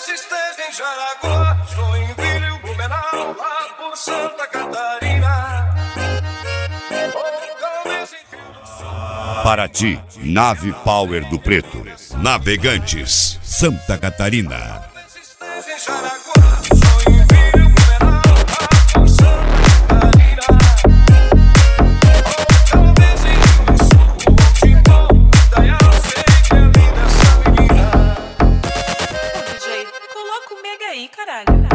Talvez esteja em Jaraguá, Joinville, Blumenau, lá por Santa Catarina. Ou talvez em Rio do Sul. Paraty, nave Power do Preto. Navegantes, Santa Catarina. Talvez esteja em Jaraguá, Joinville, Blumenau, lá por Santa Catarina. Ou talvez em Rio do Sul, ou Timbó, Indaial, sei que é linda essa menina. Ô, DJ, coloca o mega aí, caralho.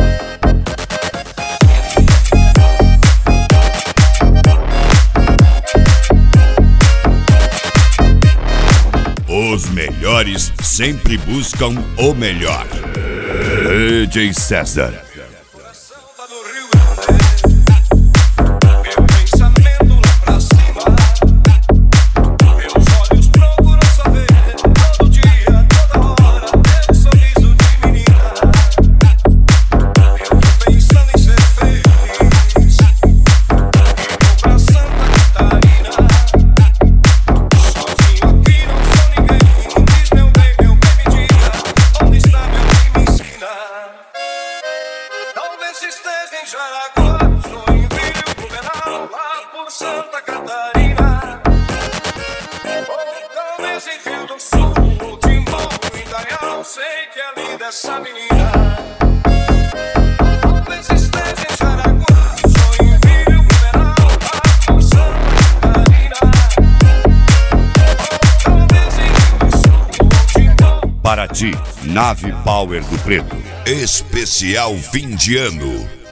Os melhores sempre buscam o melhor. DJ César. Tá no Rio Grande, meu pensamento lá pra cima, meus olhos procuram saber, todo dia, toda hora, teu sorriso de menina. Eu tô pensando em ser feliz, eu vou pra Santa Catarina, sozinho aqui não sou ninguém. Diz meu bem me diga, onde está meu bem me ensina. Talvez esteja em Jaraguá, Joinville, Blumenau, lá por Santa Catarina. Ou talvez em Rio do Sul, ou Timbó, Indaial, sei que é linda essa menina. Talvez esteja em Jaraguá, Joinville, Blumenau, lá por Santa Catarina. Ou talvez em Rio do Sul, ou Timbó. Paraty, nave Power do Preto. Especial fim de ano.